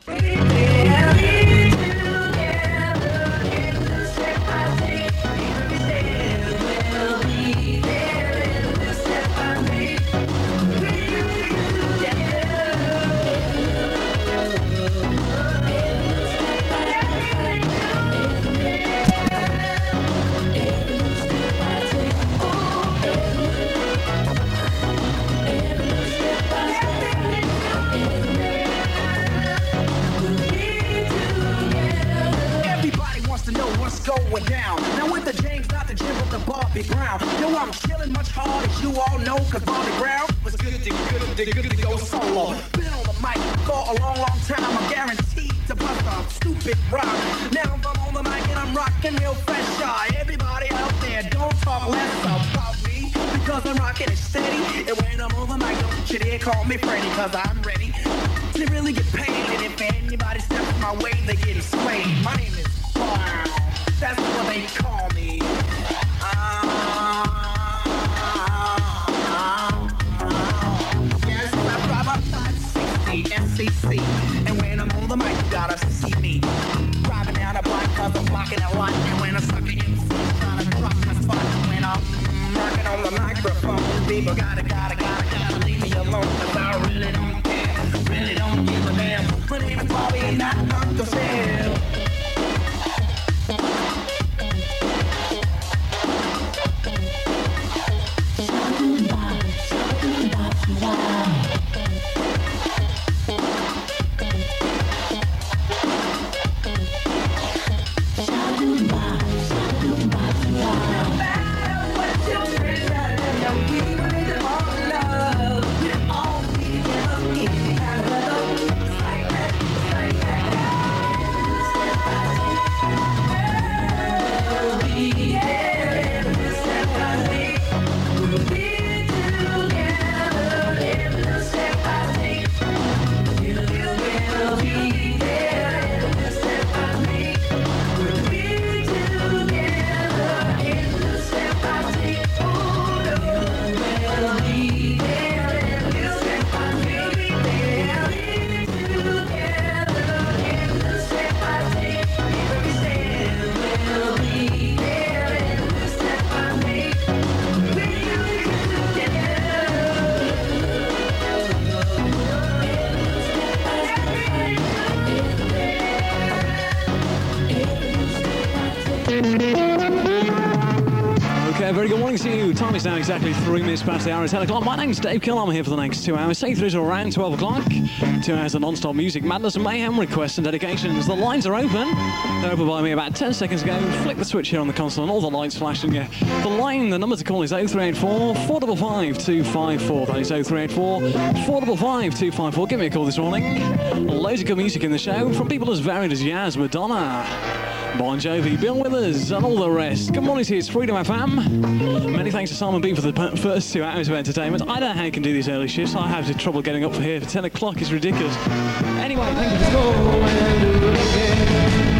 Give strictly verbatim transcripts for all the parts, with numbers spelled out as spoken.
Going down. Now with the James, not the Jim, but the Bobby Brown. Yo, I'm chilling much harder, as you all know, cause Bobby Brown was good to good to good to go solo. Been on the mic for a long, long time. I'm guaranteed to bust a stupid rhyme. Now I'm on the mic and I'm rocking real fresh. Shy. Everybody out there, don't talk less about me, because I'm rocking it steady. And when I'm on the mic, don't you dare call me Freddy, cause I'm ready to really get paid. And if anybody steps my way, they get swayed. My name is Brown. That's what they call me. Uh, yes, I drive a five sixty S C C. And when I'm on the mic, you gotta see me. Driving down a block cause I'm blocking a lot. And when I suck it in, trying to drop my spot. When I'm working on the microphone, people gotta, gotta, gotta, gotta leave me alone. Cause I really don't care, really don't give a damn. My name is Bobby, not Uncle Sam. Very good morning to you. Time is now exactly three minutes past the hour of ten o'clock. My name's Dave Kill. I'm here for the next two hours. Stay through to around twelve o'clock. Two hours of non-stop music, madness and mayhem, requests and dedications. The lines are open. They're open by me about ten seconds ago. Flick the switch here on the console and all the lights flash. And yeah, the line, the number to call is oh three eight four, four five five, two five four. That is oh three eight four, four five five, two five four. Give me a call this morning. Loads of good music in the show from people as varied as Yaz, Madonna, Bon Jovi, Bill Withers, and all the rest. Good morning to you, it's Freedom F M. Many thanks to Simon B for the first two hours of entertainment. I don't know how you can do these early shifts. I have trouble getting up for here for ten o'clock. It's ridiculous. Anyway, thank you for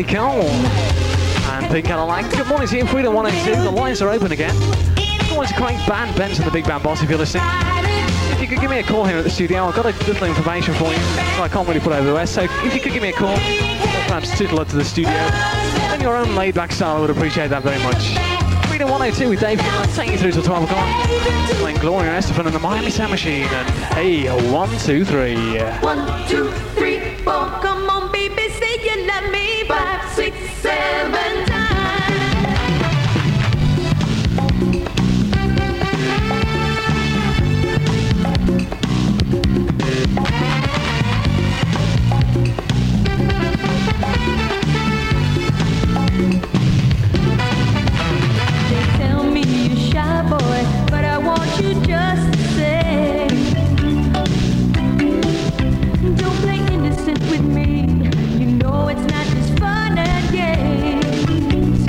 Natalie Cole and Pink Cadillac. Good morning to you, Freedom one oh two. The lines are open again. Good morning to Craig Band, Benson, the Big Band Boss, if you're listening. If you could give me a call here at the studio, I've got a little information for you, so I can't really put over the rest. So if you could give me a call, or perhaps tootle up to the studio, in your own laid-back style, I would appreciate that very much. Freedom one oh two with Dave. I'll take you through till twelve o'clock. Playing Gloria Estefan and the Miami Sound Machine. And hey, one, two, three. One, two, three, four. Come on, baby, say you love me. Five, six, seven times. They tell me you're shy, boy, but I want you just the same. Don't play innocent with me. You know it's not just fun and games.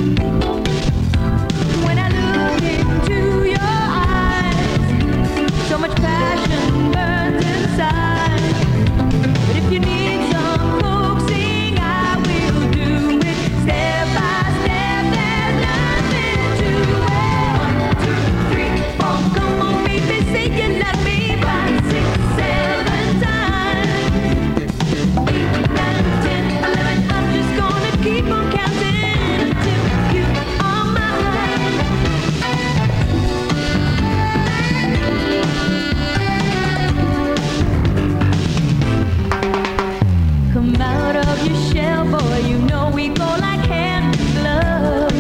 When I look into your eyes, so much passion burns inside. But if you need some coaxing, I will do it step by step. There's nothing to it. One, two, three, four. Come on, baby, say you love me. Five, six, seven times. Eight, nine, ten, eleven. I'm just gonna keep on counting until you are mine. Come out of your shell, boy. You know we go like hand in glove.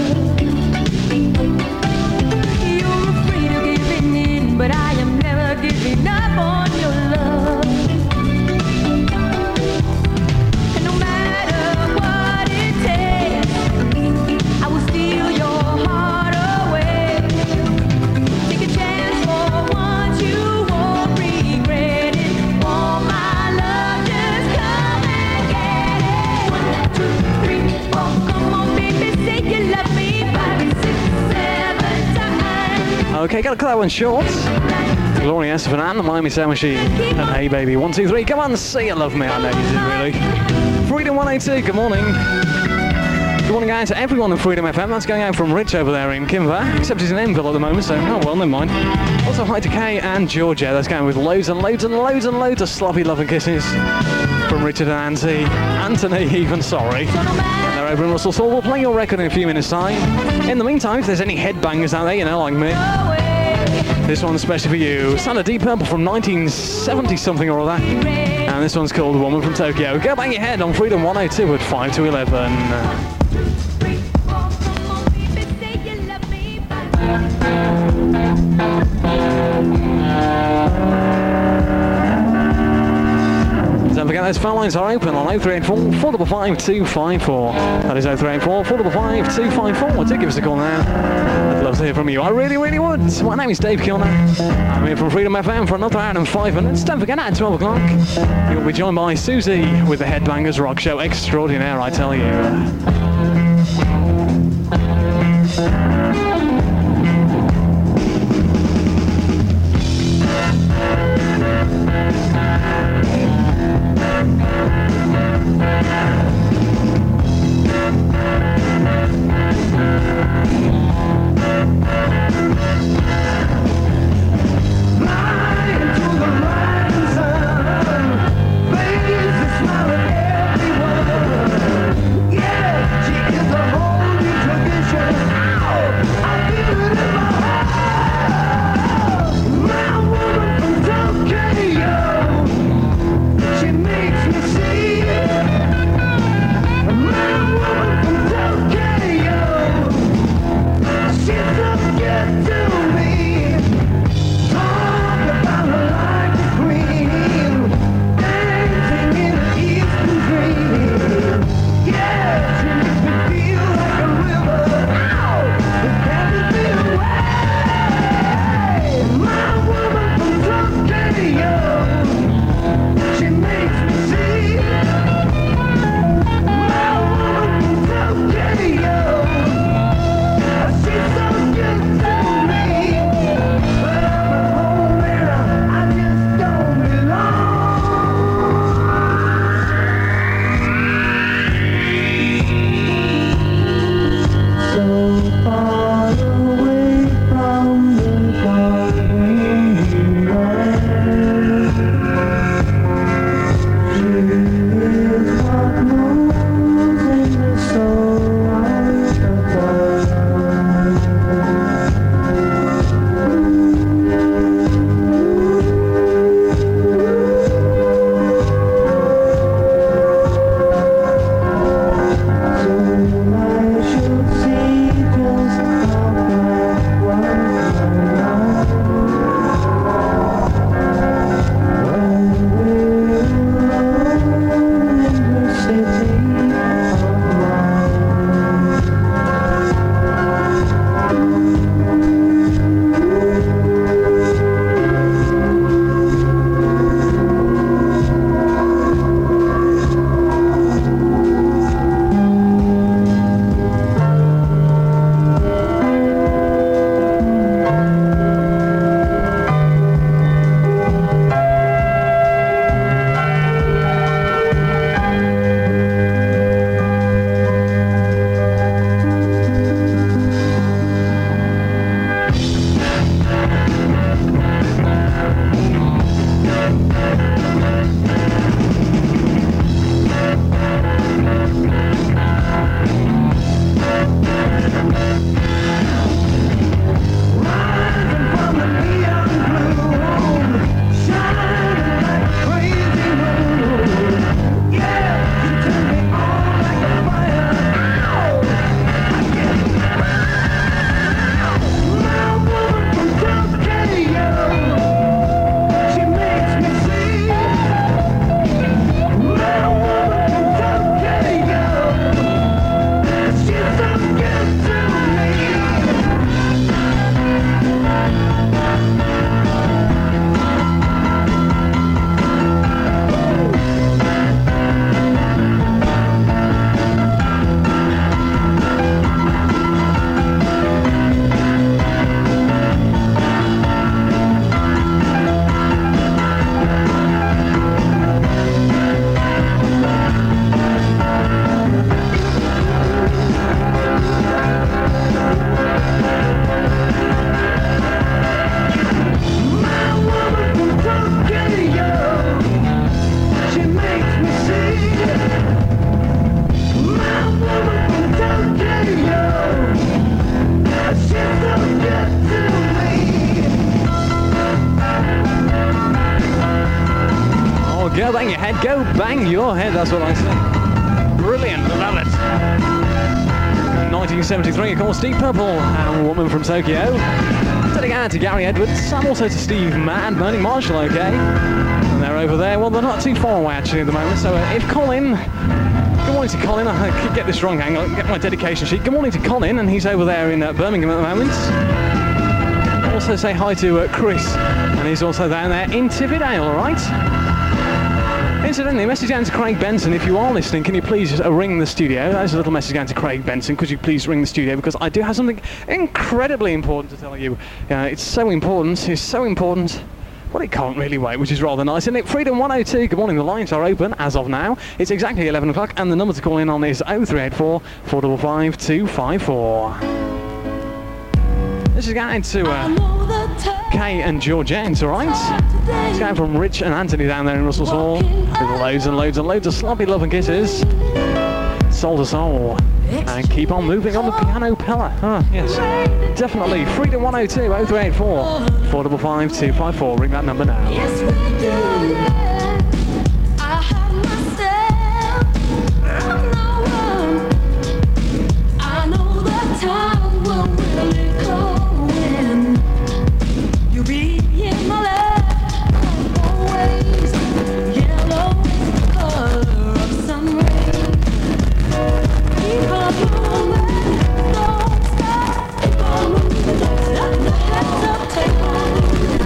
You're afraid of giving in, but I am never giving up on your love. And no matter what it takes, I will steal your heart away. Take a chance for once, you won't regret it. Want my love, just come and get it. One, two, three, four. Come on, baby, say you love me. Five, six, seven times. Okay, gotta cut that one short. Gloria Estefan and the Miami Sound Machine. And hey, baby, one, two, three. Come on, say you love me. I know you do, really. Freedom one oh two, good morning. Good morning, guys, to everyone on Freedom F M. That's going out from Rich over there in Kimber, except he's in Enville at the moment, so oh well, never mind. Also, hi to Kay and Georgia. That's going with loads and loads and loads and loads of sloppy love and kisses from Richard and Auntie. Anthony, even sorry. They're over in Russell Hall. We'll play your record in a few minutes' time. In the meantime, if there's any headbangers out there, you know, like me, this one's especially for you. Son of Deep Purple from nineteen seventy something or other. And this one's called Woman from Tokyo. Go bang your head on Freedom one oh two at five to eleven. Don't forget those phone lines are open on oh three eight four, four five five, two five four. That is oh three eight four, four five five, two five four. Do give us a call now. I'd love to hear from you. I really, really would. My name is Dave Kilner. I'm here from Freedom F M for another hour and five minutes. Don't forget at twelve o'clock, you'll be joined by Susie with the Headbangers Rock Show Extraordinaire, I tell you. She makes me Go bang your head, go bang your head, that's what I say. Brilliant, love it. nineteen seventy-three, of course, Deep Purple and Woman from Tokyo. Dedicated to Gary Edwards and also to Steve Mann, Bernie Marshall, okay? And they're over there, well, they're not too far away actually at the moment, so uh, if Colin, good morning to Colin, I could get this wrong, hang on, get my dedication sheet. Good morning to Colin, and he's over there in uh, Birmingham at the moment. Also say hi to uh, Chris, and he's also down there in Tippydale, alright? Incidentally, a message down to Craig Benson. If you are listening, can you please uh, ring the studio? That is a little message down to Craig Benson. Could you please ring the studio? Because I do have something incredibly important to tell you. Uh, it's so important, it's so important. Well, it can't really wait, which is rather nice, isn't it? Freedom one oh two, good morning, the lines are open as of now. It's exactly eleven o'clock, and the number to call in on is oh three eight four, four five five, two five four. This is going to uh, Kay and Georgette, alright? It's going from Rich and Anthony down there in Russell's Hall with loads and loads and loads of sloppy love and kisses. Soul to soul. And keep on moving on the piano pillar. Ah, yes. Definitely. Freedom one oh two, oh three eight four, four five five, two five four. Ring that number now. Yes, we do, yeah. I have myself. I'm no one. I know the time will really come when you'll be in my life. Always yellow color of sun rays. Keep on moving, don't stop. Keep on moving, don't stop. The heads up, take on moving.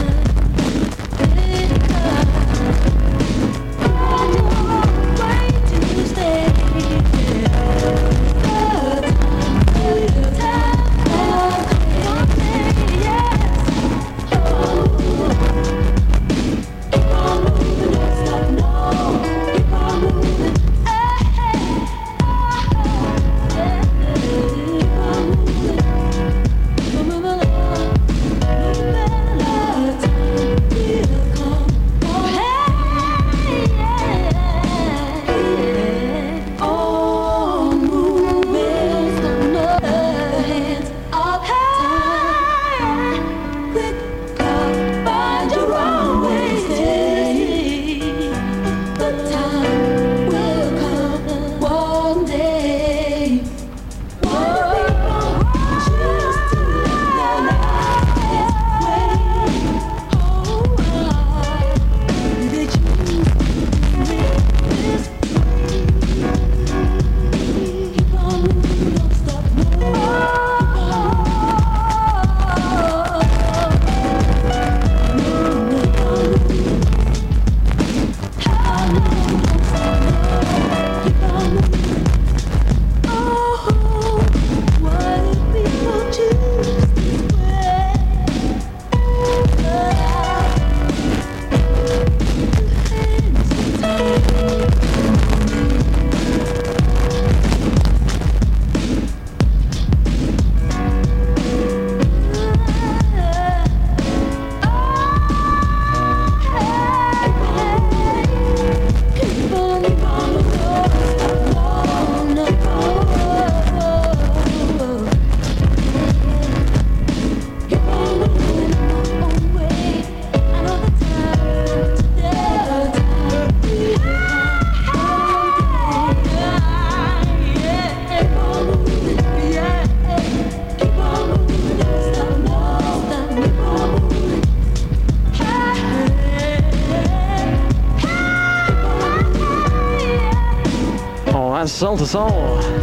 Soul to soul.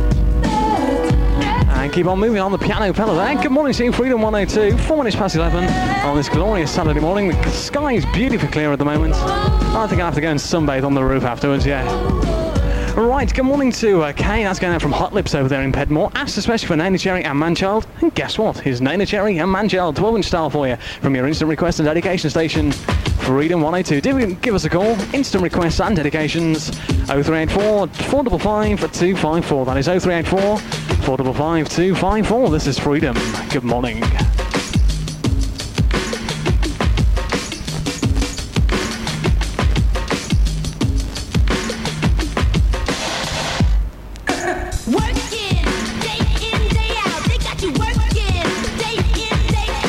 And keep on moving on the piano pedal there. Good morning to you, Freedom one oh two, four minutes past eleven on this glorious Saturday morning. The sky is beautifully clear at the moment. I think I'll have to go and sunbathe on the roof afterwards, yeah. Right, good morning to uh, Kay, that's going out from Hot Lips over there in Pedmore. Asked especially for Nana Cherry and Manchild. And guess what? Here's Nana Cherry and Manchild, twelve inch style for you from your instant request and dedication station, Freedom one oh two. Do give us a call, instant requests and dedications, oh three eight four, four five five, two five four. That is oh three eight four, four five five, two five four. This is Freedom. Good morning.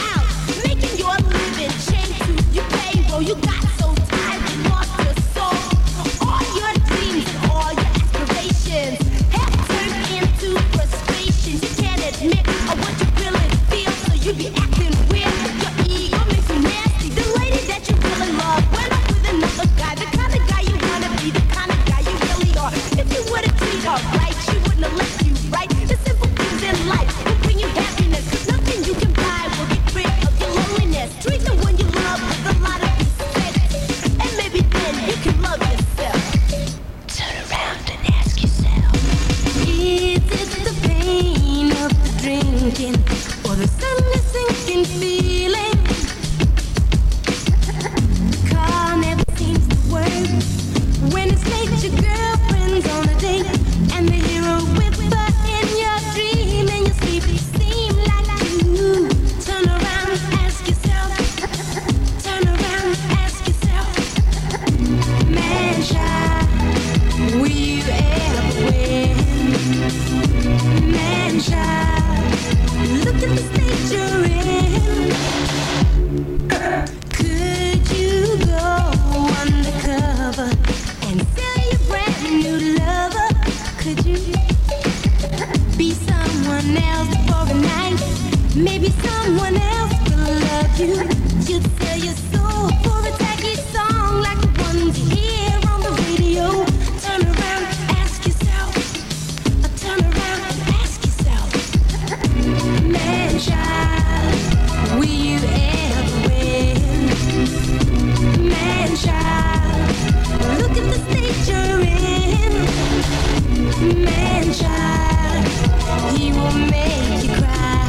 You got so tired, you lost your soul. sinking, or the sun is sinking feeling. Car never seems to work when it's late. Your girlfriend's on a date, and the hero with her in your dream, and your sleep seem like you. Turn around, ask yourself. Turn around, ask yourself. Man, child, will you ever win? Man, child, look at the state you're in. Could you go undercover and sell your brand new lover? Could you be someone else for a night? Maybe someone else will love you. You'd sell your soul for a tacky song like the ones you hear on the radio. Turn around, ask yourself. Turn around, ask yourself. Man, child, will you ever win? Man, child, look at the state you're in. Man, child, he will make you cry.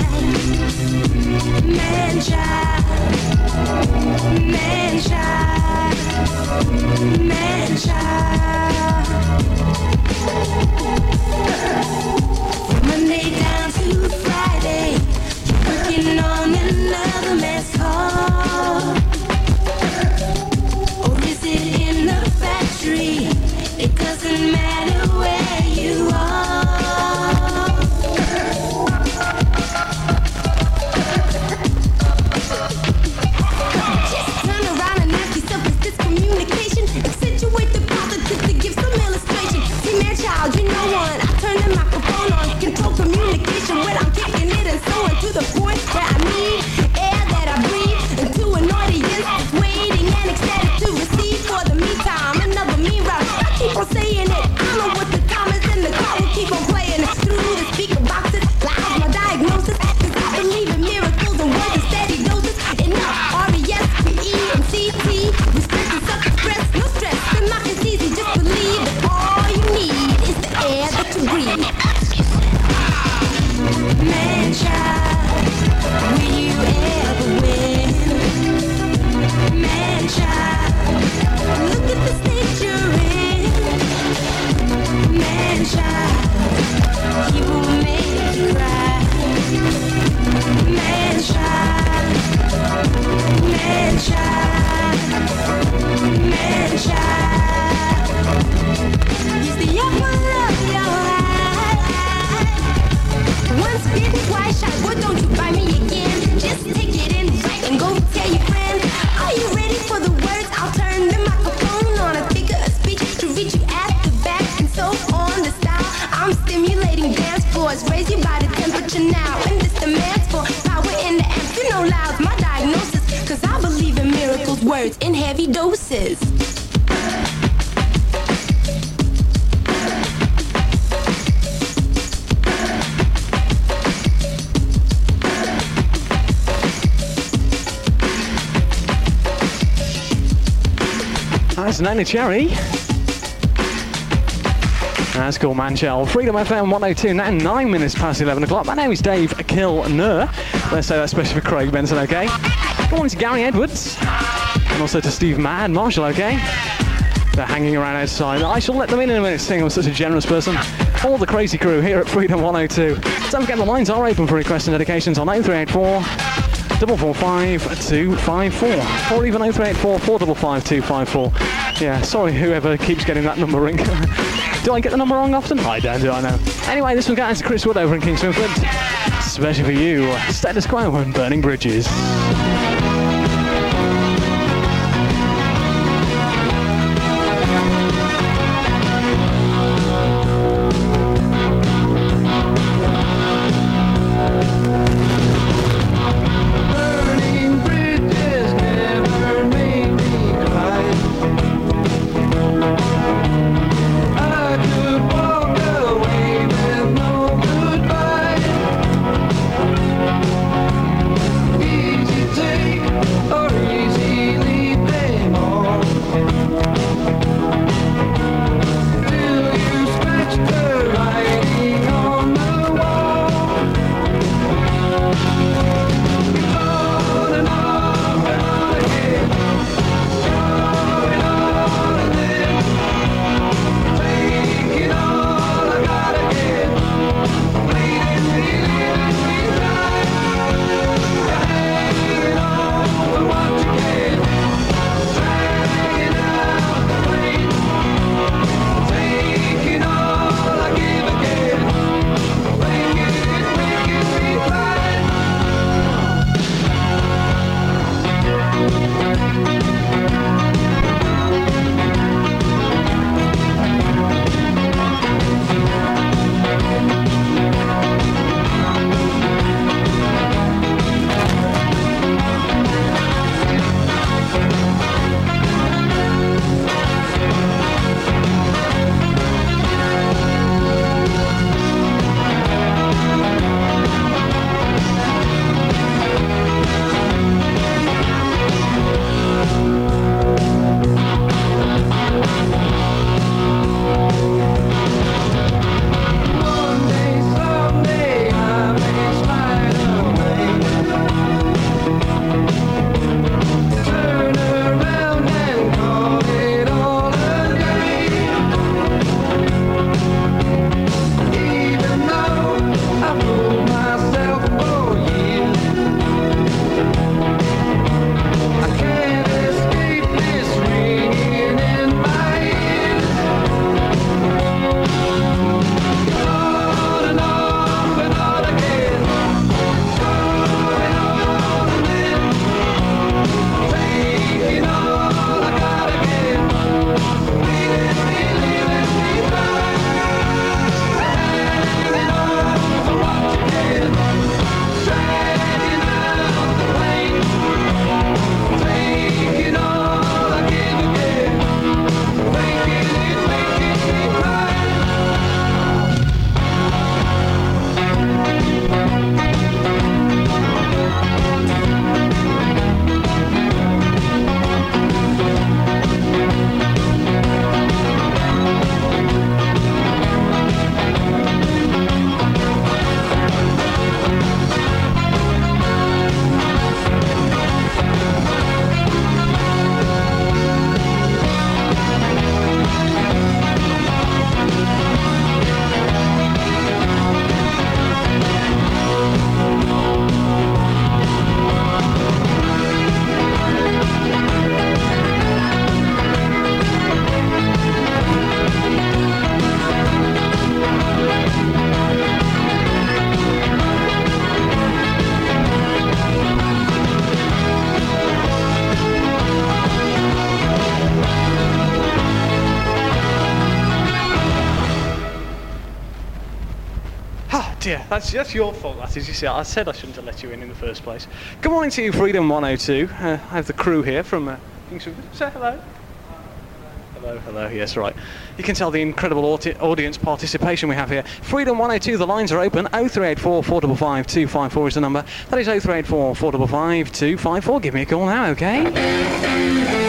Man, child, man, child, man, child. From Monday down to Friday, working on another mess hall. Or is it in the factory? It doesn't matter where you are. Just turn around and ask yourself, is this communication? Accentuate the positive to give some illustration. See, man, child, you know what? I turn the microphone on, control communication when I'm kicking it and so on to the point where I need air that I breathe into an audience that's waiting and ecstatic to receive for the meantime. Another me round. I keep on saying it. I know what the time is in the car. We keep on playing it through the speaker boxes. Loud my diagnosis, cause I believe in miracles and words and steady doses. Enough R E S P E and C T. Respect and self-express, no stress. The knock is easy, just believe that all you need is the air that you breathe. Man, child, will you ever win? Man, child, look at the state you're in. Man, child, he will make you cry. Man, child, man, child, man, child. He's the apple of your eye. Once bitten, twice shy. Boy, don't you buy me again. Just take it in right and go tell your friend. Are you ready for the words? I'll turn the microphone on a figure of speech to reach you at the back and so on the style. I'm stimulating dance floors. Raise your body temperature now. And this demands for power in the amps. You know loud's my diagnosis. Cause I believe in miracles, words in heavy doses. That's Nana Cherry. That's cool, man, Shell. Freedom F M one oh two, now nine minutes past eleven o'clock. My name is Dave Kilner. Let's say that especially for Craig Benson, okay? Good morning to Gary Edwards. And also to Steve Mann, Marshall, okay? They're hanging around outside. I shall let them in in a minute, seeing I'm such a generous person. All the crazy crew here at Freedom one oh two. Don't forget the lines are open for requests and dedications on oh three eight four, four four five, two five four. Or even oh three eight four, four five five, two five four. Yeah, sorry whoever keeps getting that number ring. Do I get the number wrong often? I don't, do I know? Anyway, this one goes to Chris Wood over in King Swinford. Especially for you, Status Quo and Burning Bridges. Easy to That's that's your fault, that is. You see, I said I shouldn't have let you in in the first place. Good morning to you, Freedom one oh two. Uh, I have the crew here from uh, Kingsford. Say hello. Hello, hello, yes, right. You can tell the incredible audi- audience participation we have here. Freedom one oh two, the lines are open. oh three eight four, four five five, two five four is the number. That is oh three eight four, four five five, two five four. Give me a call now, okay?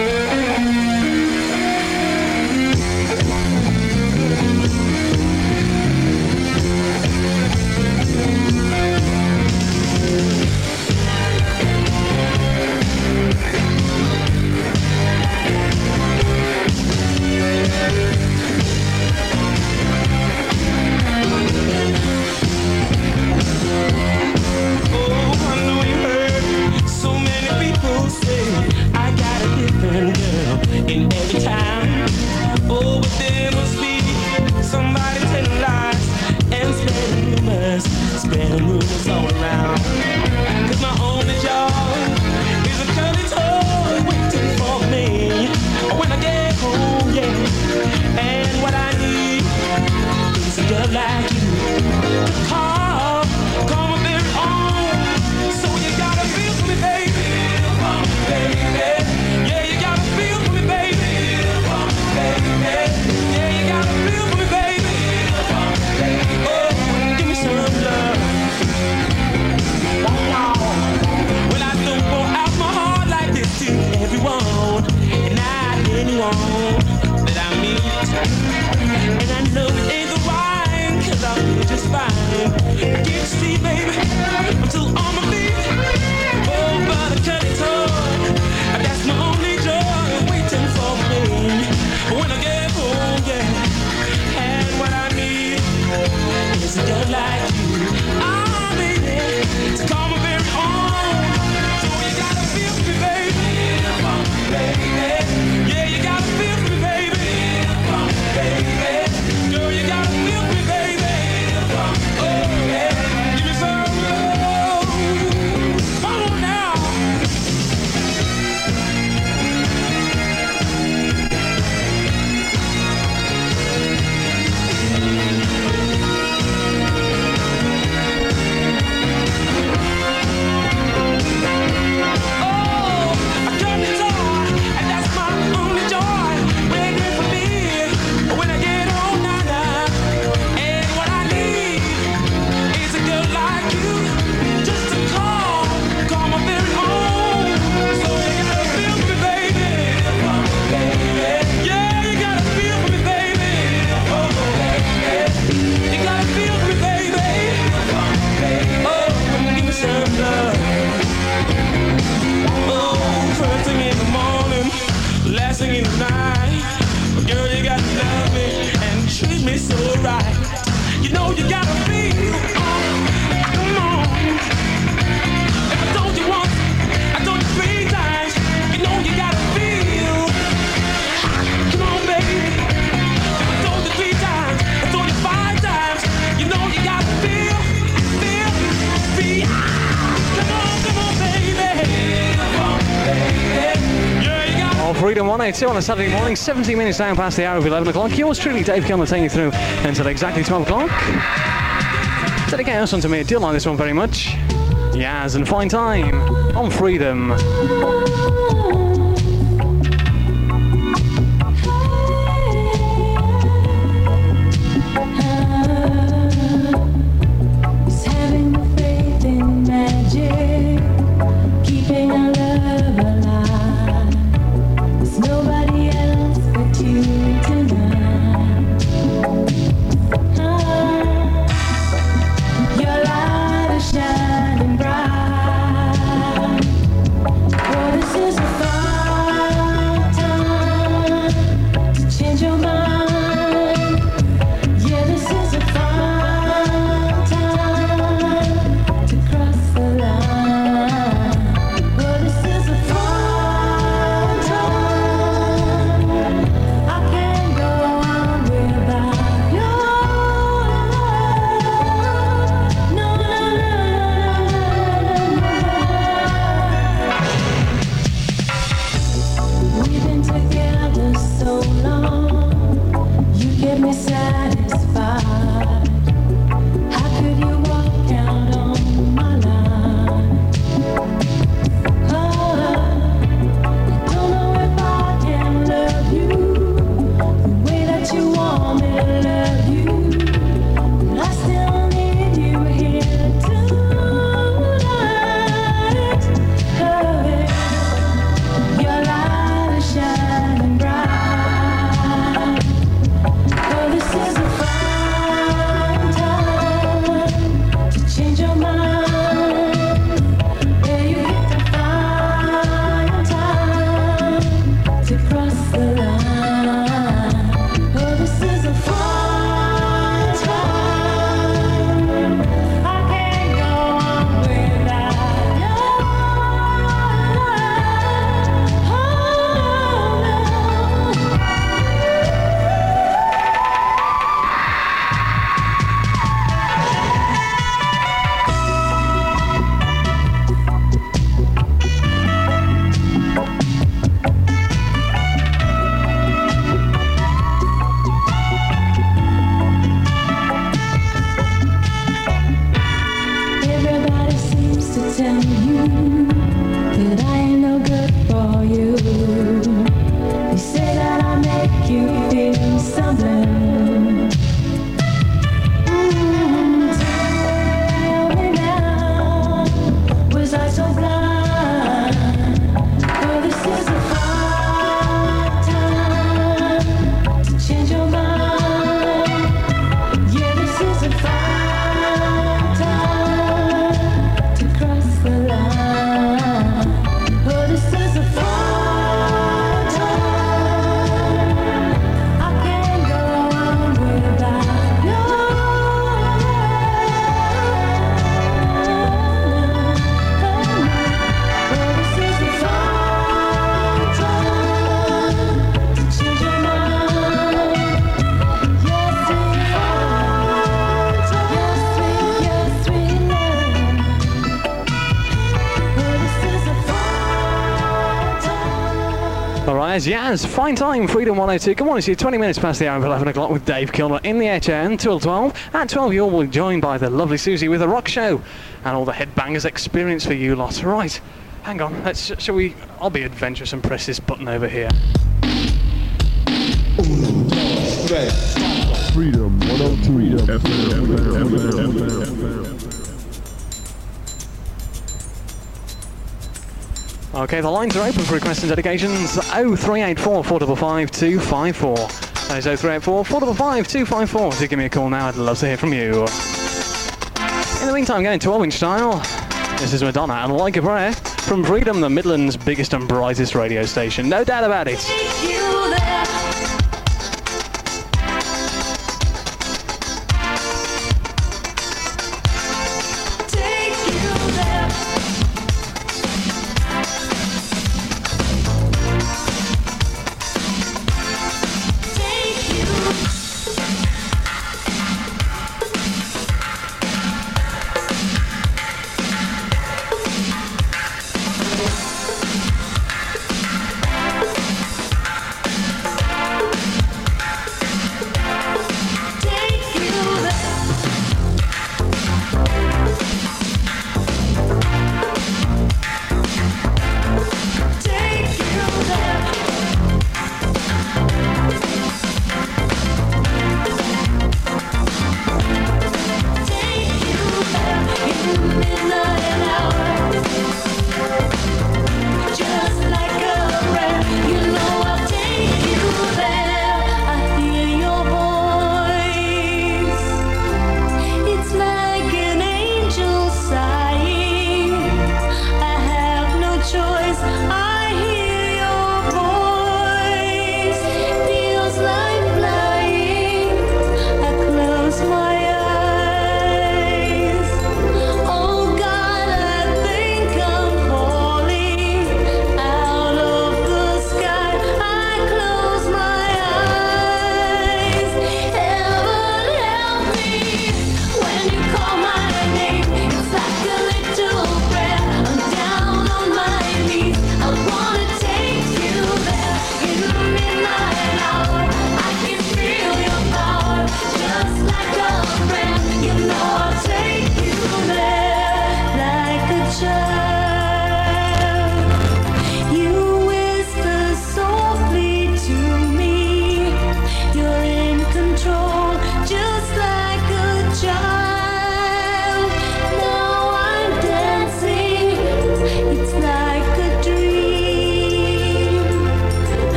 Freedom one oh two on a Saturday morning, seventeen minutes down past the hour of eleven o'clock. Yours truly, Dave Kilmer, taking you through until exactly twelve o'clock. Dedicate us on to me. I do like this one very much. Yaz and Fine Time on Freedom. Shining bright. Oh, this is a to tell you that I ain't no good for you. You say that I make you feel something. Mm, tell me now, was I so blind? Oh, this is a fine time to change your mind. Yeah, this is a fine time to cross the line. Oh, this is a fine time. I can't go on without you. Oh, this is a fine time to change your mind. Yes, sweet love. Yes, sweet, yes, sweet love. Oh, this is a fine time. All right, yes, fine time, Freedom one oh two. Good morning to you, twenty minutes past the hour of eleven o'clock with Dave Kilmer in the H N till twelve. At twelve, you'll be joined by the lovely Susie with a rock show and all the headbangers experience for you lot. Right, hang on, let's, shall we, I'll be adventurous and press this button over here. Freedom one oh two F M. Okay, the lines are open for requests and dedications. oh three eight four, four five five, two five four. That is oh three eight four, four five five, two five four. Do give me a call now, I'd love to hear from you. In the meantime, going twelve inch style, this is Madonna and Like a Prayer from Freedom, the Midlands' biggest and brightest radio station. No doubt about it. Take you there. Take you there. Take you.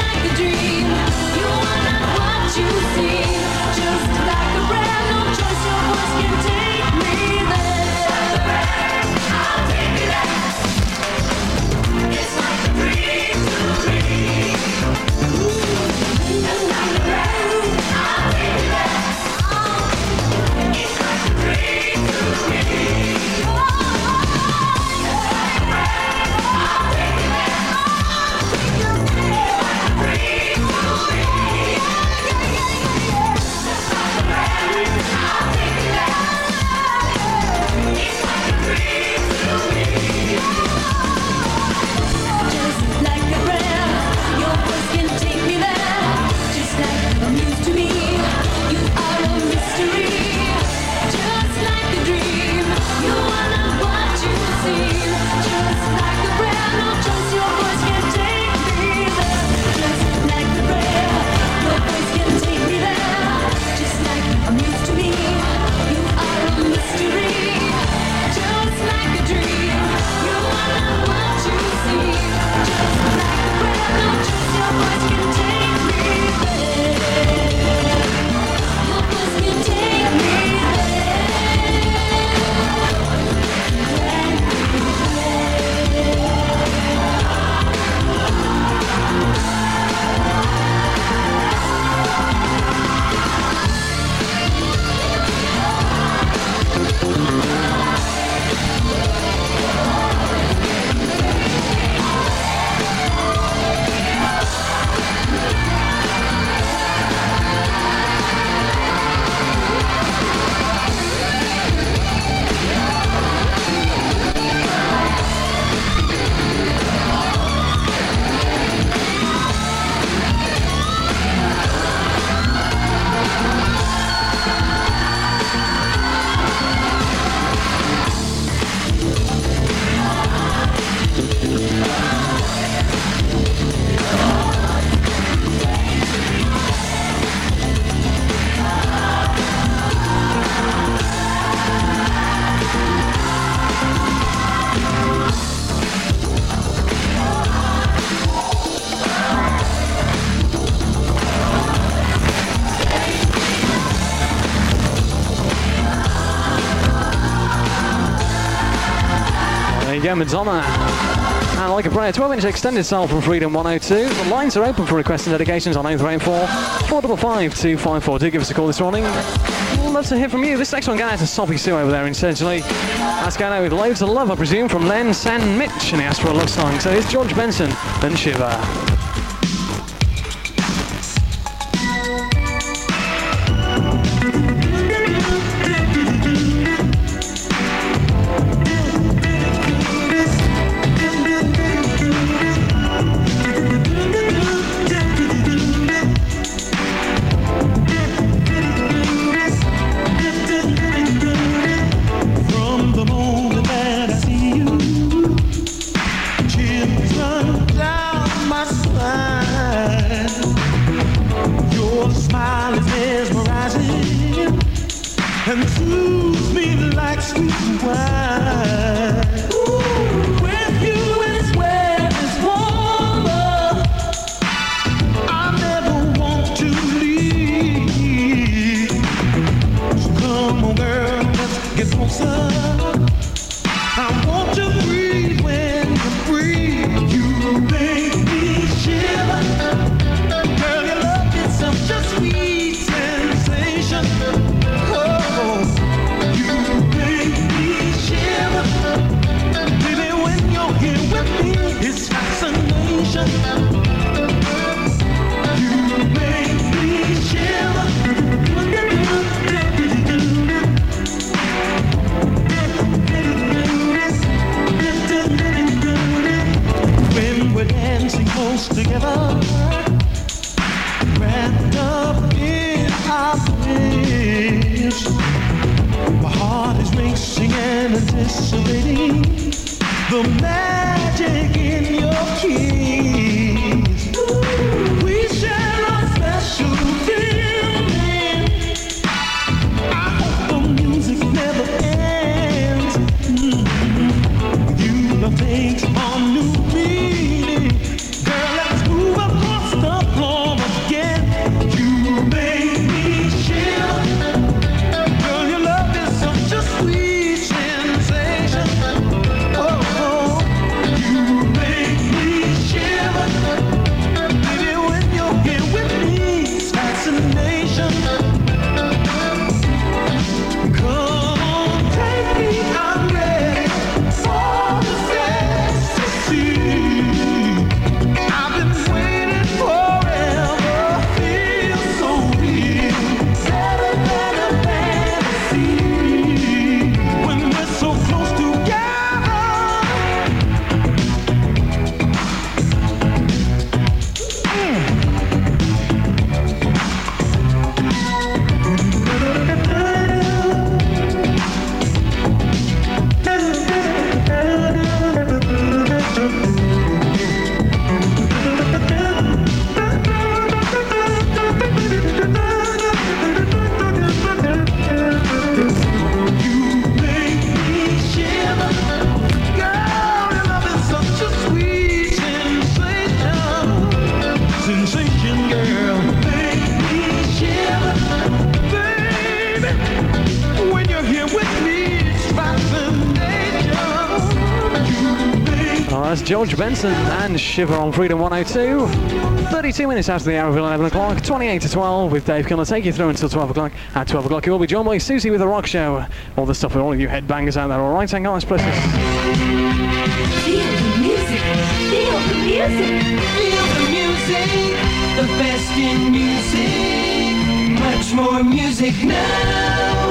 go, Madonna. And Like a Prayer, twelve inch extended style from Freedom one oh two. The lines are open for requests and dedications on oh three eight four, four five five, two five four. Do give us a call this morning. We'd love to hear from you. This next one going out to Soppy Sue over there in Sedgley. That's going out with loads of love, I presume, from Len San Mitch, and he asked for a love song. So here's George Benson and Shiver. Things on new meaning. Girl, let's move across the girl. Make me shiver, baby. When you're here with me, it's fascination. Oh, that's George Benson and Shiver on Freedom one oh two. thirty-two minutes after the hour of eleven o'clock, twenty-eight to twelve with Dave Kilner. Take you through until twelve o'clock. At twelve o'clock, you'll be joined by Susie with The Rock Show. All the stuff for all of you headbangers out there, alright? Hang on, let's press this. Feel the music, feel the music, Feel the music, the best in music. Much more music now.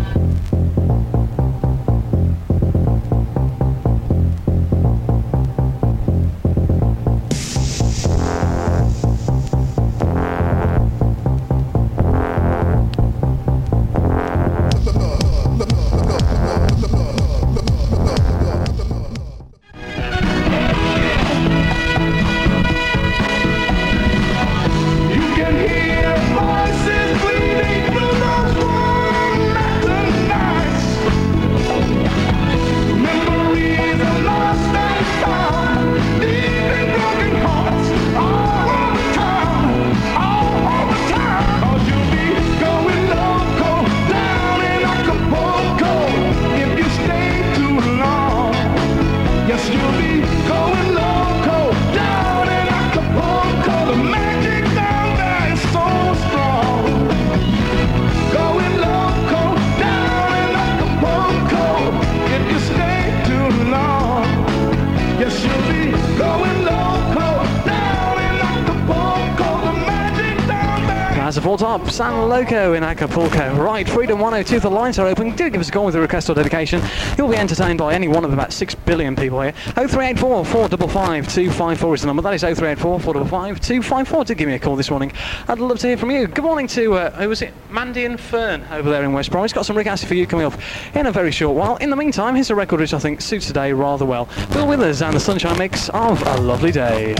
You can hear voices bleeding through those As a full top, San Loco in Acapulco. Right, Freedom one oh two, the lines are open. Do give us a call with a request or dedication. You'll be entertained by any one of about six billion people here. oh three eight four, four five five, two five four is the number. That is oh three eight four, four five five, two five four. Do give me a call this morning. I'd love to hear from you. Good morning to, uh, who was it? Mandy and Fern over there in West Bromwich. Got some Rick Astley for you coming up in a very short while. In the meantime, here's a record which I think suits today rather well. Bill Withers and the Sunshine Mix of A Lovely Day.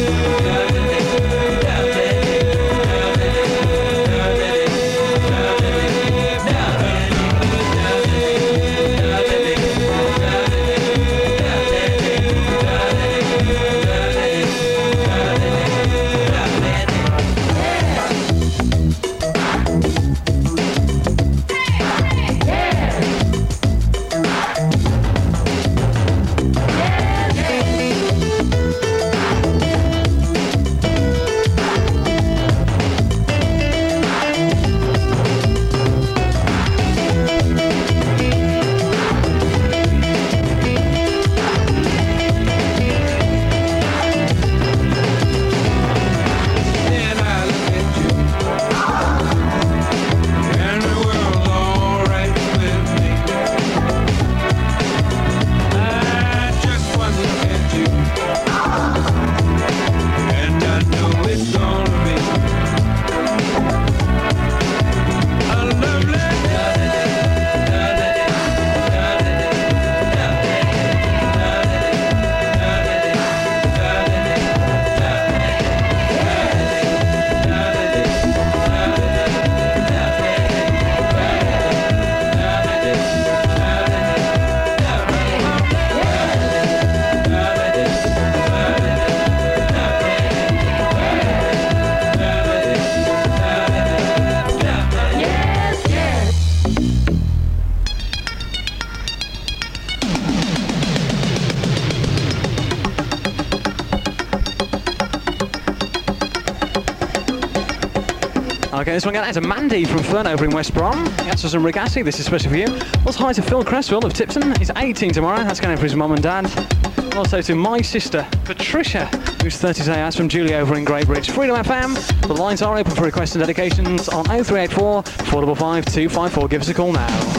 Yeah. this one going out to Mandy from Fern over in West Brom. He answers some Rigassi, this is especially for you. Also hi to Phil Cresswell of Tipton. He's eighteen tomorrow. That's going out for his mum and dad. And also to my sister, Patricia, who's thirty today. That's from Julie over in Greybridge. Freedom F M. The lines are open for requests and dedications on oh three eight four, four five five, two five four. Give us a call now.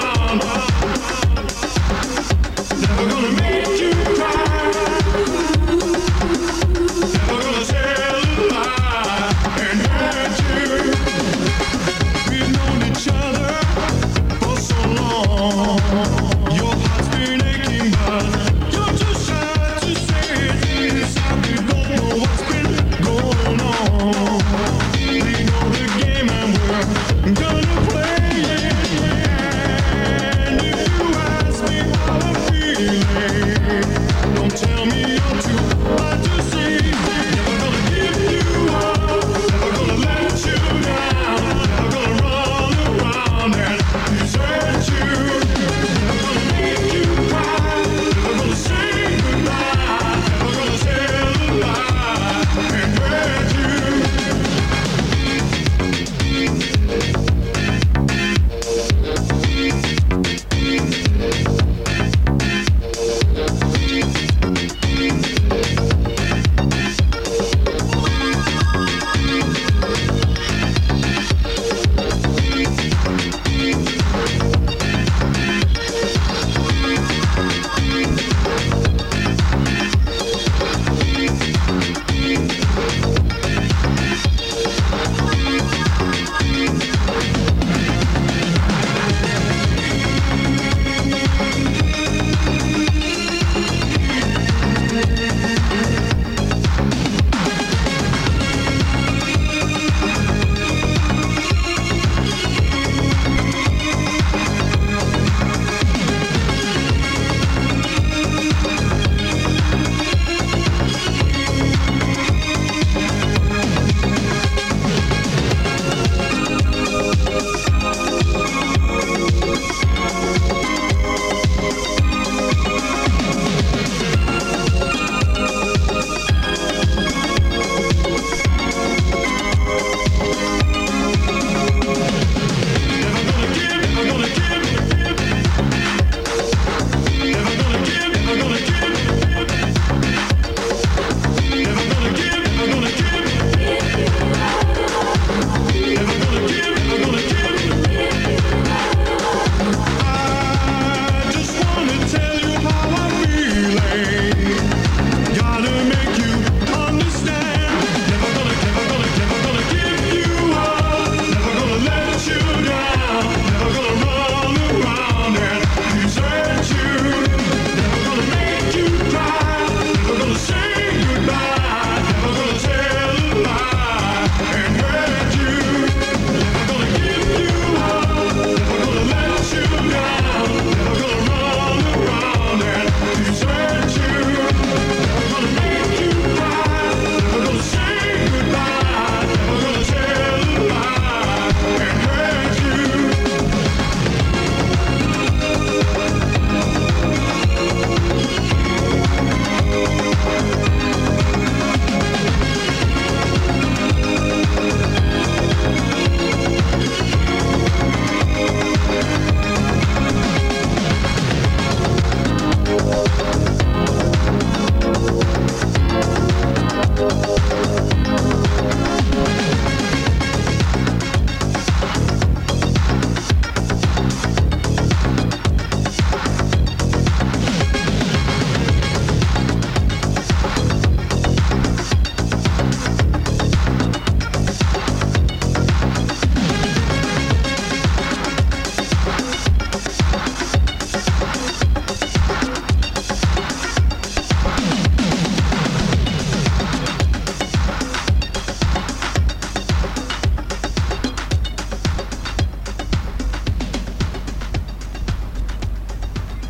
Never gonna make you cry.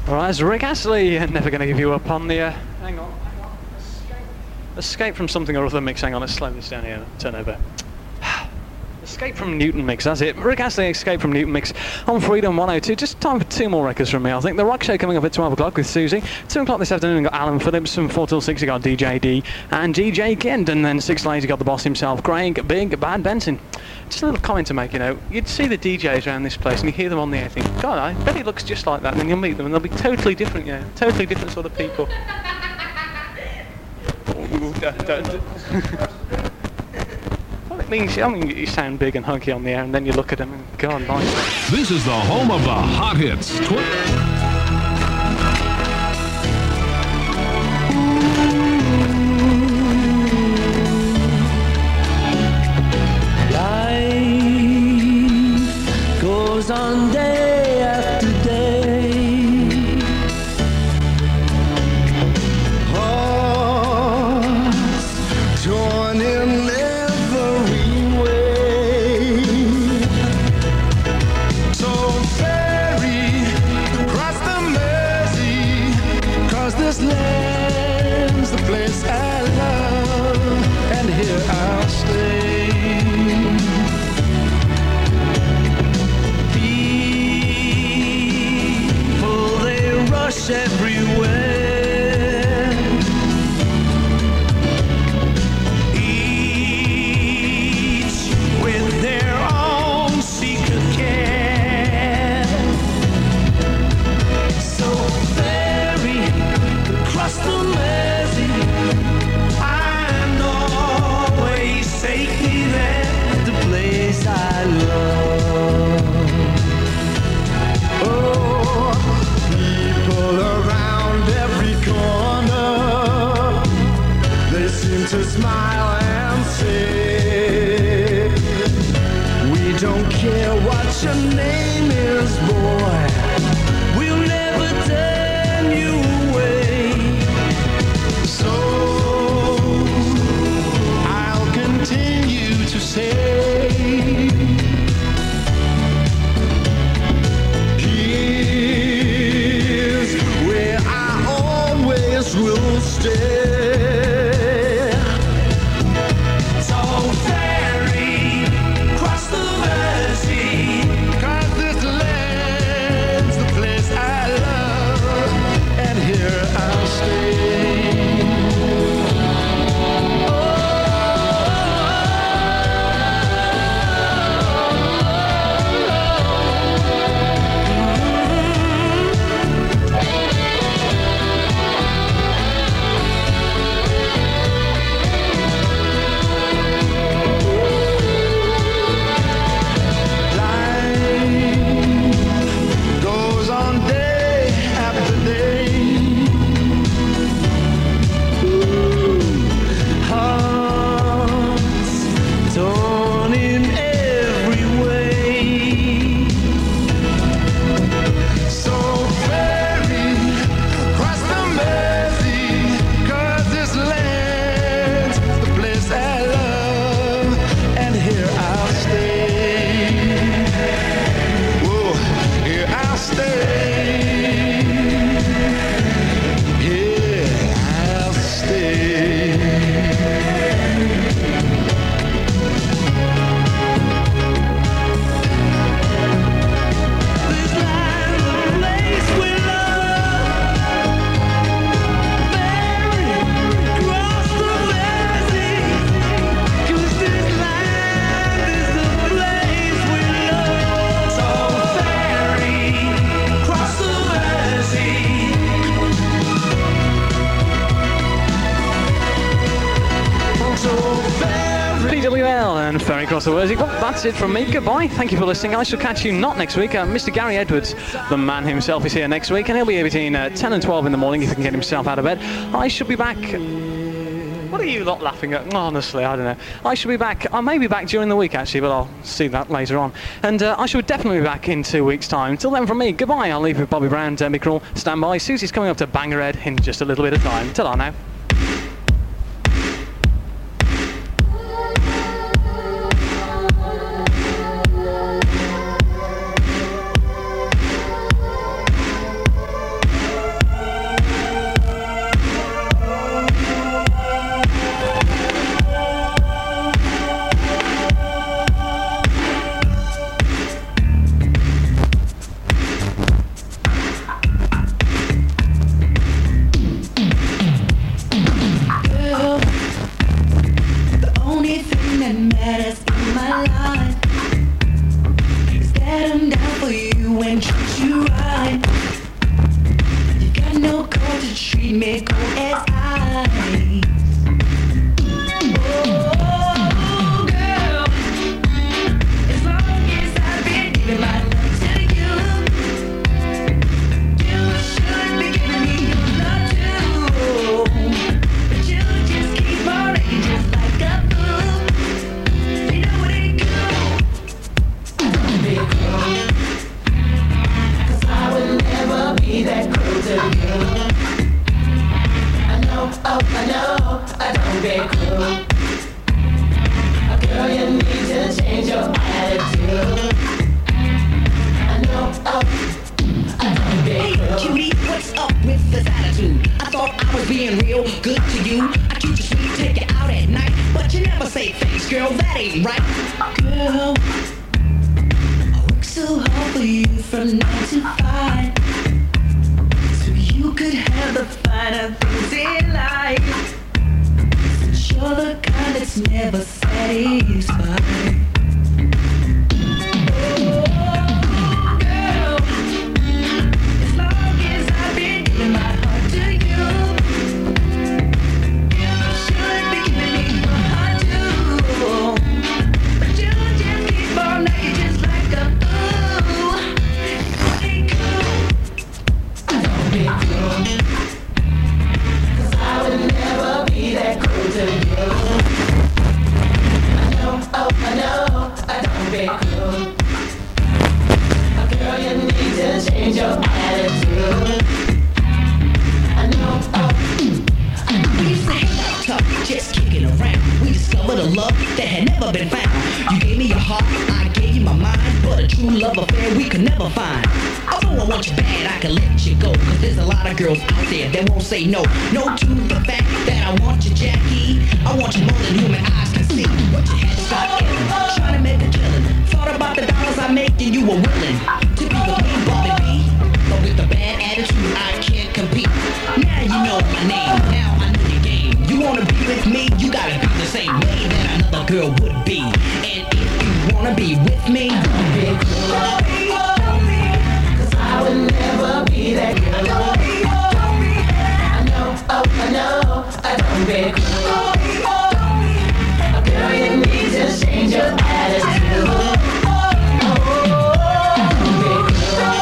Alright, it's Rick Astley, Never Gonna Give You Up on the, uh, hang on, hang on, Escape. Escape from Something or Other mix, hang on, let's slow this down here, turn over. Escape from Newton mix, that's it. Rick Astley, Escape from Newton mix on Freedom one oh two. Just time for two more records from me, I think. The Rock Show coming up at twelve o'clock with Susie. two o'clock this afternoon, we've got Alan Phillips. From four till six, we got D J D and D J Kent. And then six later, you got the boss himself, Craig Big Bad Benson. Just a little comment to make, you know. You'd see the D Js around this place and you hear them on the air and think, God, I bet he looks just like that. And then you'll meet them and they'll be totally different, yeah. Totally different sort of people. Ooh, da, da, da. Well, it means, I mean, you sound big and hunky on the air, and then you look at them and God, nice. This is the home of the hot hits. Tw- Life goes on day after day. Hearts torn in every way. So ferry across the Mersey, 'cause this land's the place I love, and here I'll stay. Everywhere, each with their own secret care. So ferry across the Mersey, and always take me there, the place I love. Oh, people around every corner, they seem to smile and say, we don't care what your name is, boy, we'll never turn you away. So I'll continue to say, will stay. So ferry across the Mersey, 'cause this land's the place I love, and here I'll stay. Ferry across the Mersey. Well, that's it from me. Goodbye. Thank you for listening. I shall catch you not next week. Uh, Mister Gary Edwards, the man himself, is here next week, and he'll be here between uh, ten and twelve in the morning if he can get himself out of bed. I shall be back. What are you lot laughing at? Honestly, I don't know. I shall be back. I may be back during the week, actually, but I'll see that later on. And uh, I shall definitely be back in two weeks' time. Till then, from me, goodbye. I'll leave you with Bobby Brown, Demi Crawl. Stand by. Susie's coming up to Bangerhead in just a little bit of time. Ta-da now. treat me cold as ice. Oh, girl, as long as I've been giving my love to you, you should be giving me your love too. But you just keep on acting just like a fool. You know it ain't cool. Don't be cruel, 'cause I would never be that cruel to you. I know, oh, I know, I don't be cruel. Oh, girl, you need to change your attitude. I know, oh, I don't be cruel. Hey, cutie, what's up with this attitude? I thought I was being real good to you. I keep you sweet, take you out at night, but you never say thanks, girl, that ain't right. Girl, I work so hard for you from nine to five, so you could have the finer things in life. Since you're the kind that's never satisfied. Oh, girl, as long as I've been giving my heart to you, you should be giving me your heart too. But you just keep on acting just like a fool. It ain't cool. I don't be cruel, 'cause I would never be that cruel to you. I know, oh, I know, I don't be cruel. Oh, girl, you need to change your attitude. I know, oh, I know. We used to hang out tough, just kicking around. We discovered a love that had never been found. You gave me your heart, I gave you my mind, but a true love affair we could never find. Although I want you bad, I can let you go, 'cause there's a lot of girls out there that won't say no. No to the fact that I want you, Jackie. I want you more than human eyes can see. But you had to start killing, trying to make a killing. Thought about the dollars I make and you were willing to be with me, Bobby B. But with the bad attitude, I can't compete. Now you know my name, now I know your game. You wanna be with me, you gotta be the same way that another girl would be. And if you wanna be with me, don't be cruel. I would never be that girl. I know, oh, I know, I don't be cruel. Oh, girl, you need to change your attitude. Oh, don't be cruel.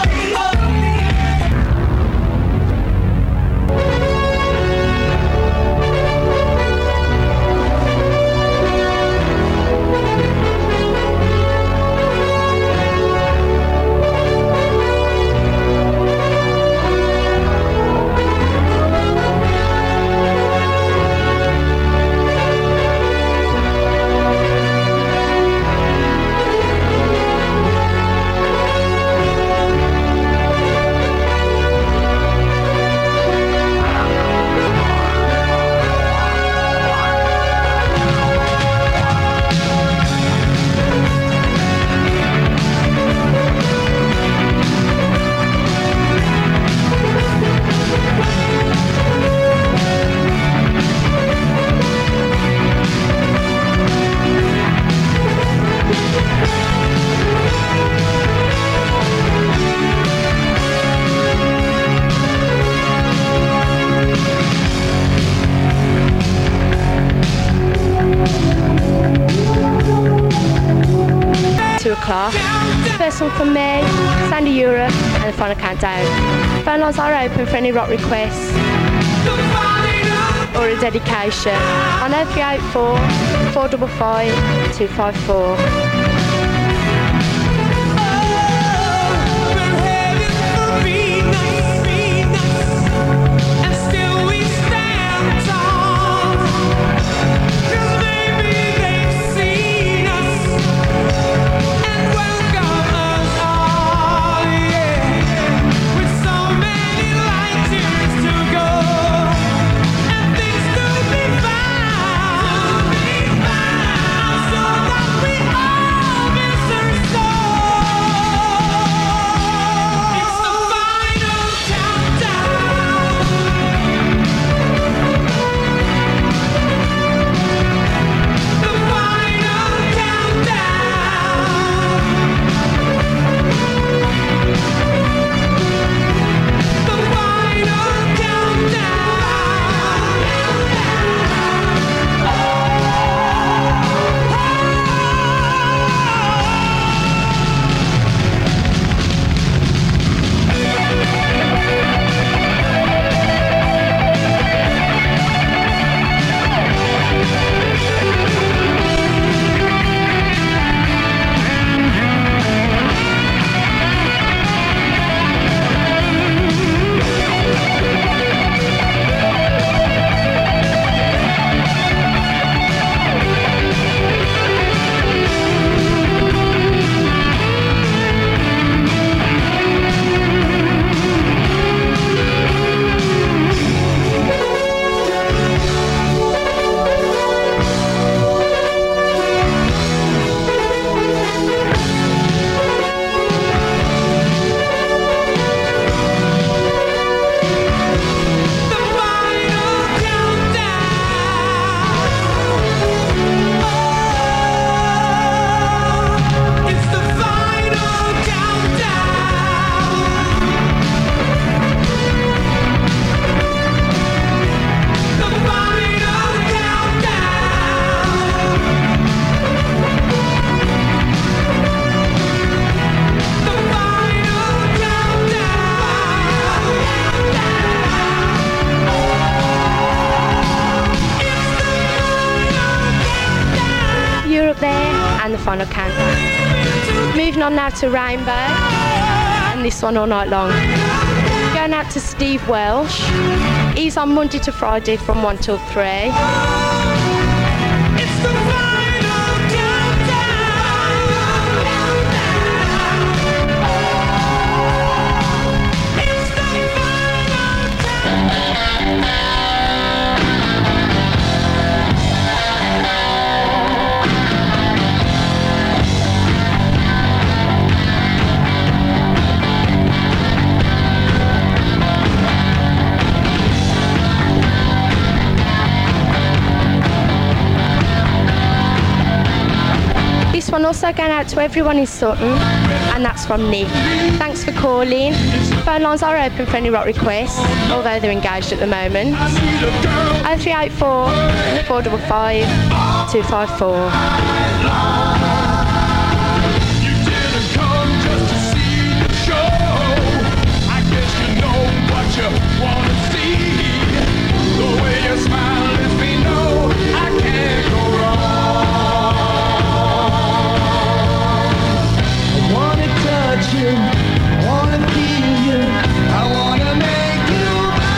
O'clock. First one from me, Sandy Europe, and the final countdown. Phone lines are open for any rock requests or a dedication on oh three eight four, four five five, two five four. Oh final countdown. Moving on now to Rainbow, and this one all night long. Going out to Steve Welsh. He's on Monday to Friday from one till three. It's the final countdown. It's the final countdown. This one also going out to everyone in Sutton, and that's from Nick. Thanks for calling. Phone lines are open for any rock requests, although they're engaged at the moment. oh three eight four, four five five, two five four. You didn't come just to see the show. I guess you know what you want to see. The way you smile lets me know I can't go wrong. I wanna touch you, I wanna feel you, I wanna make you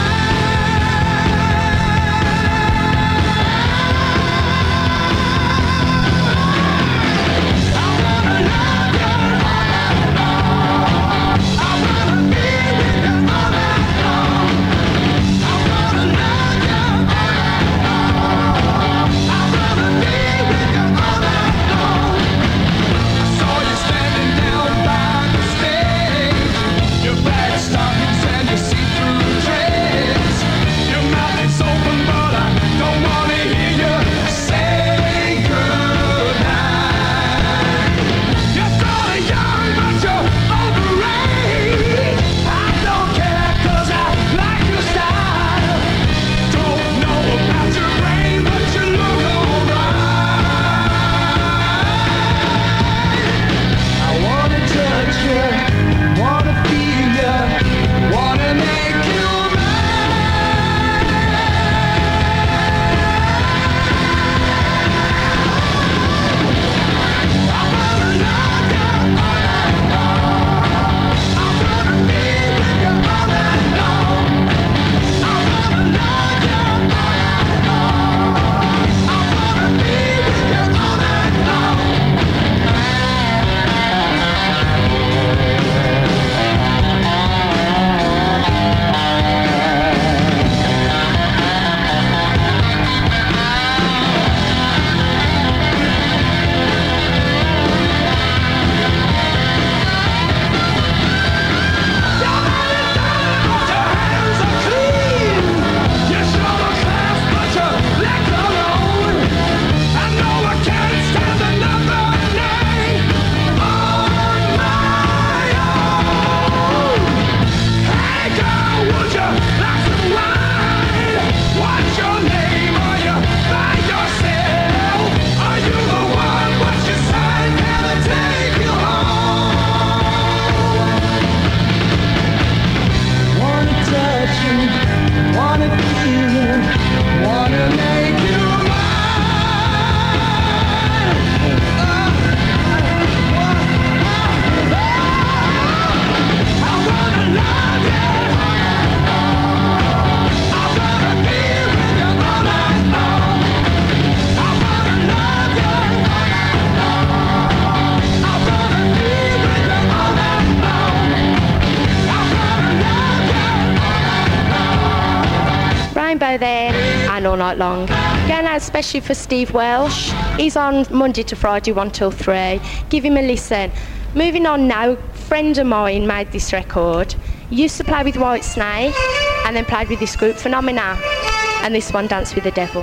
There and all night long. Going out especially for Steve Welsh. He's on Monday to Friday, one till three. Give him a listen. Moving on now, a friend of mine made this record. He used to play with White Snake and then played with this group, Phenomena, and this one, Dance with the Devil.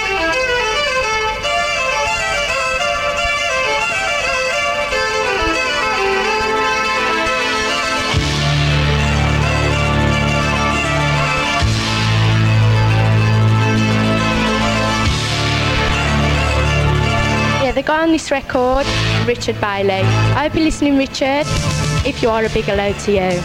The guy on this record, Richard Bailey. I hope you're listening, Richard. If you are, a big hello to you.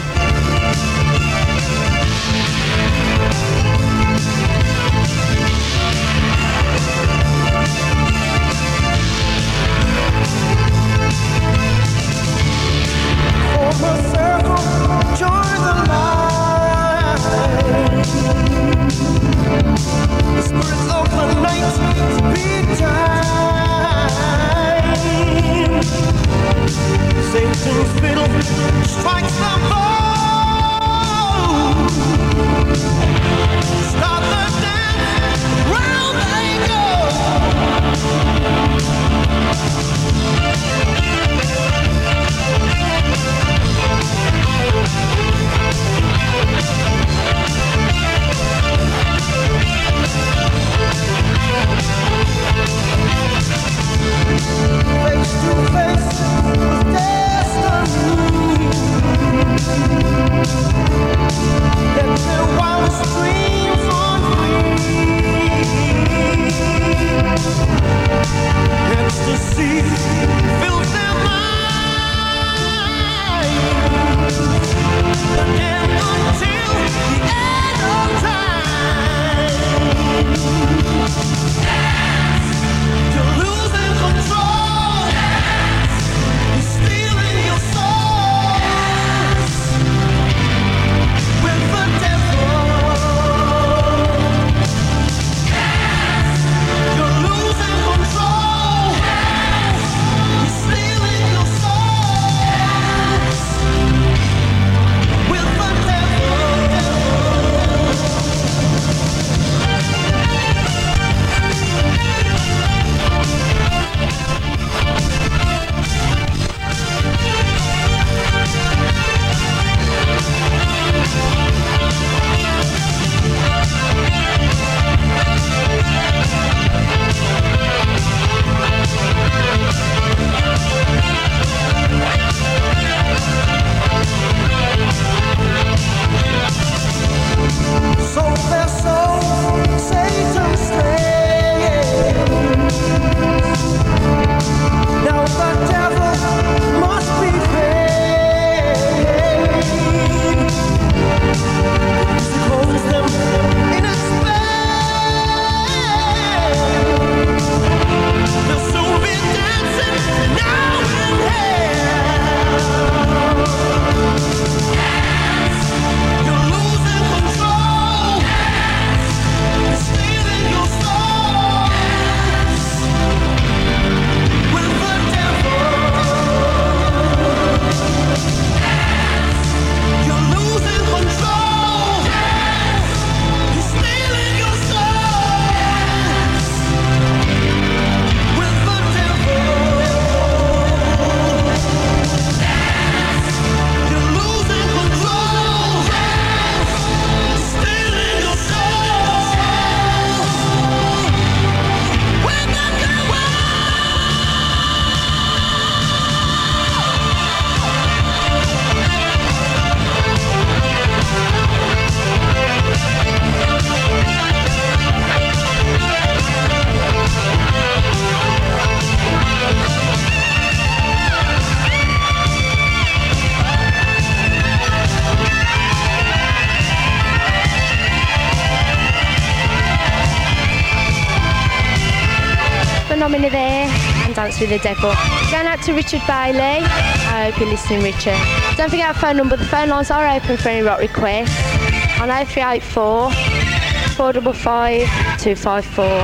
Phenomena there and Dance with the Devil. Going out to Richard Bailey. I hope you're listening, Richard. Don't forget our phone number. The phone lines are open for any rock requests on oh three eight four, four five five, two five four.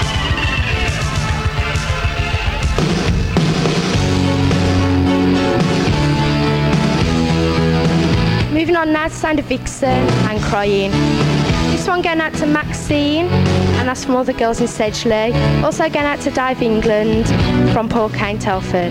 Moving on now to Sound of Vixen and Crying. This one going out to Maxine, and that's from all the girls in Sedgley. Also going out to Dave England from Paul Kane Telford.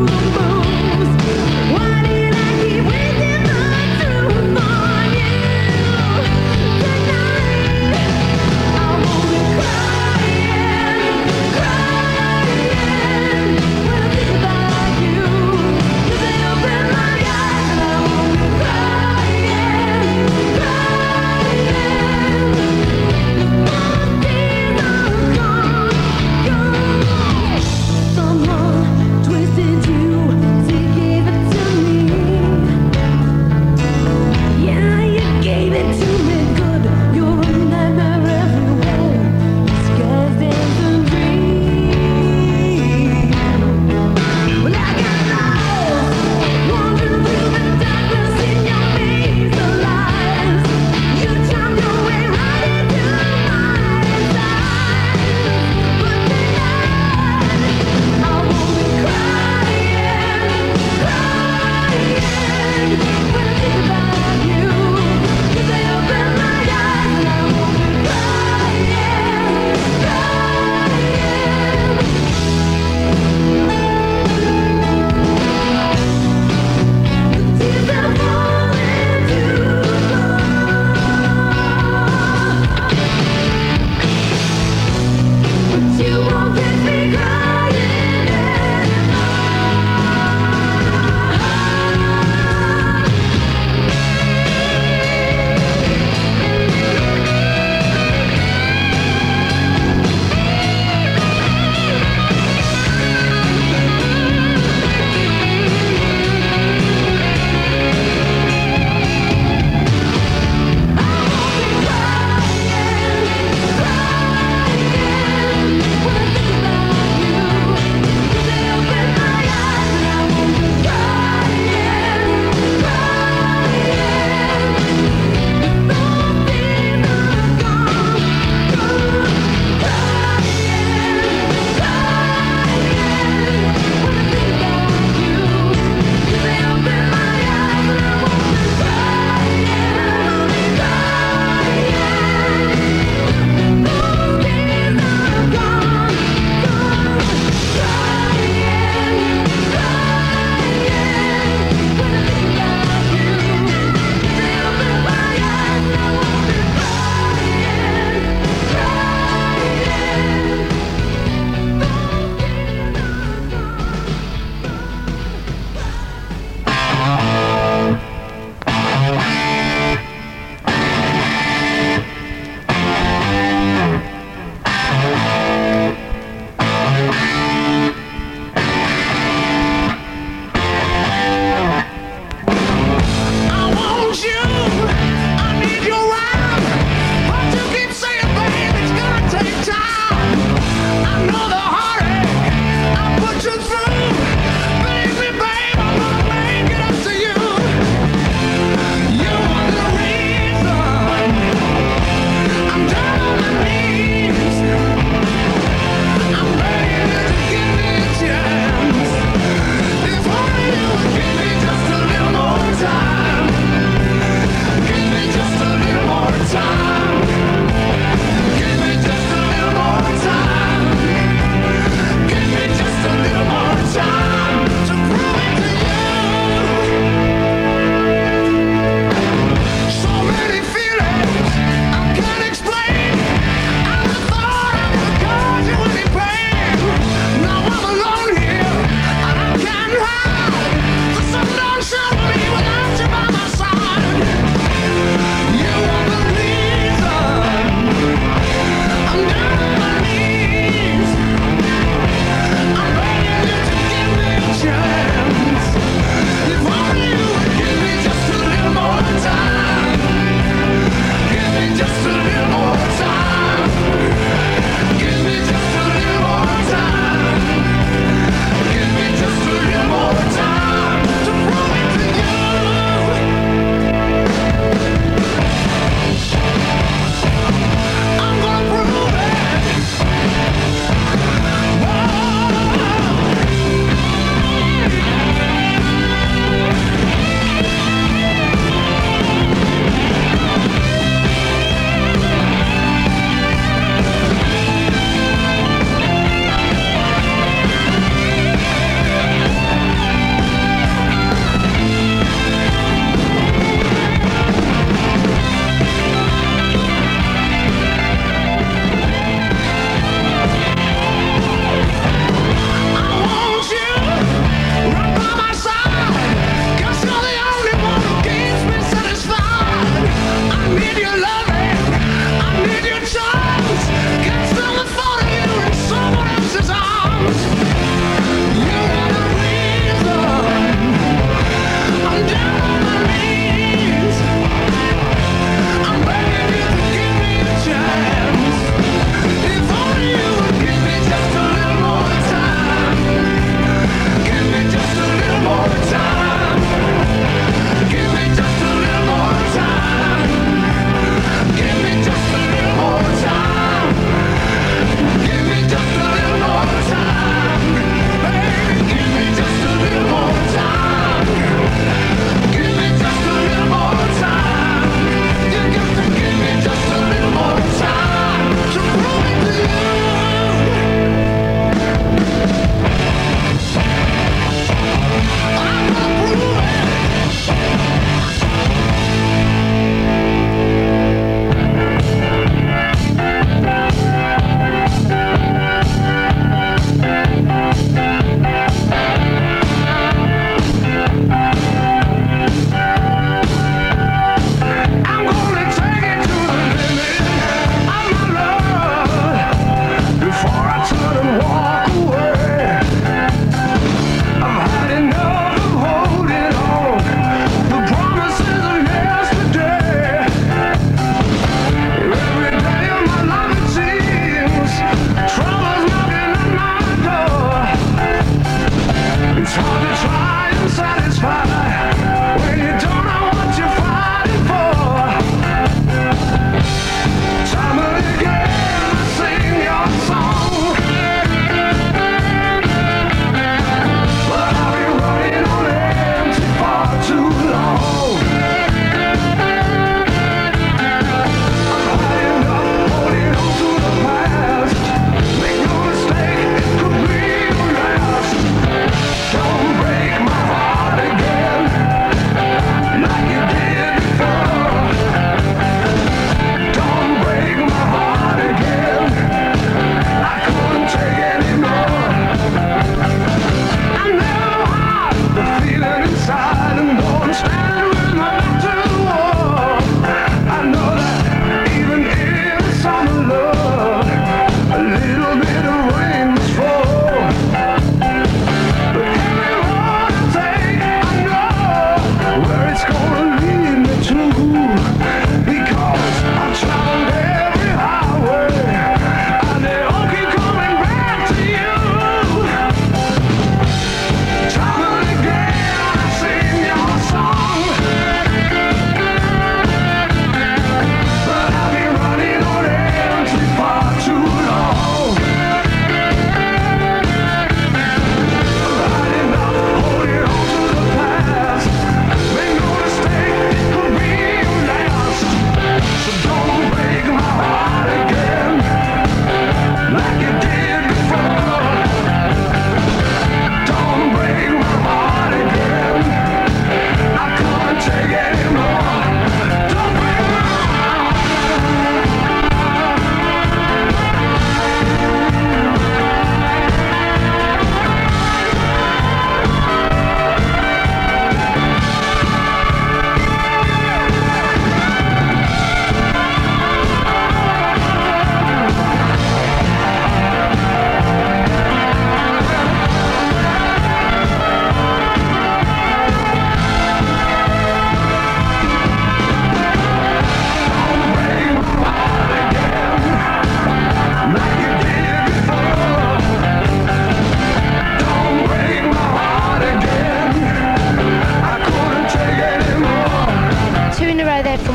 Why did I keep waiting for truth for you?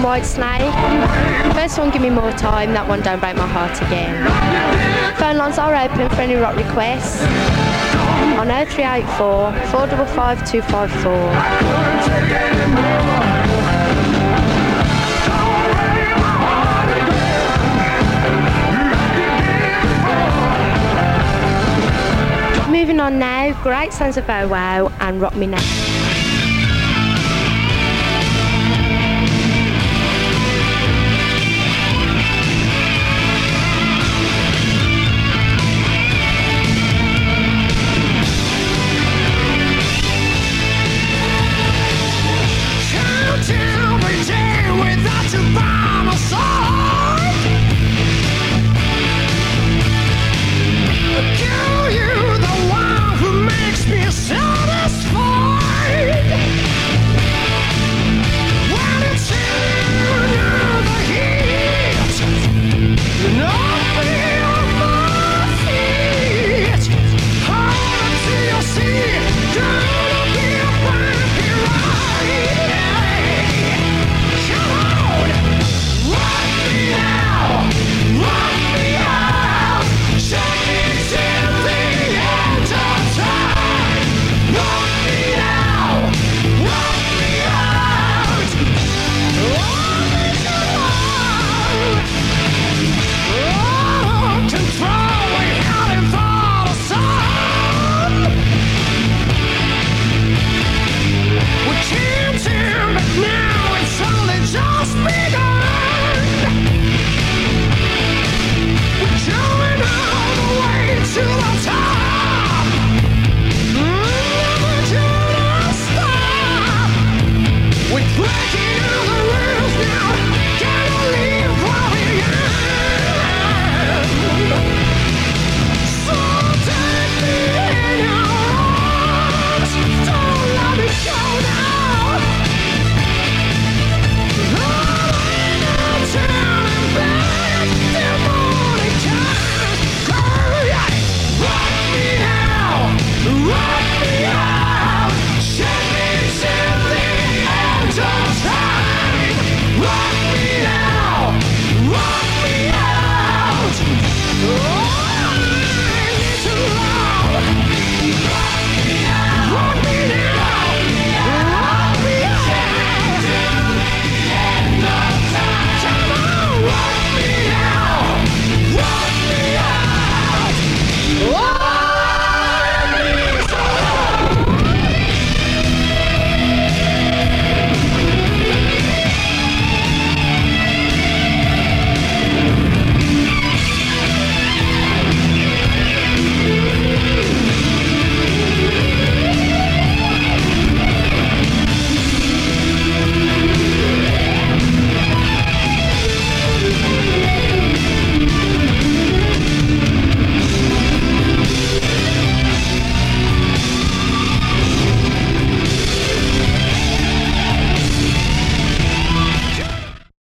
White Snake. First one, Give Me More Time. That one, Don't Break My Heart Again. Phone lines are open for any rock requests on oh three eight four, four five five, two five four. Moving on now, great sounds of Bow Wow and Rock Me Now.